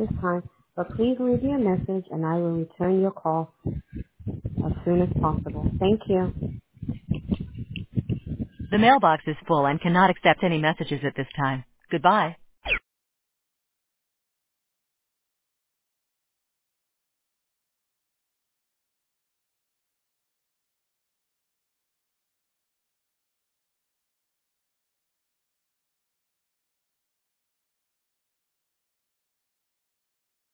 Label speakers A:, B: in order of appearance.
A: this time, but please leave me a message and I will return your call as soon as possible. Thank you.
B: The mailbox is full and cannot accept any messages at this time. Goodbye.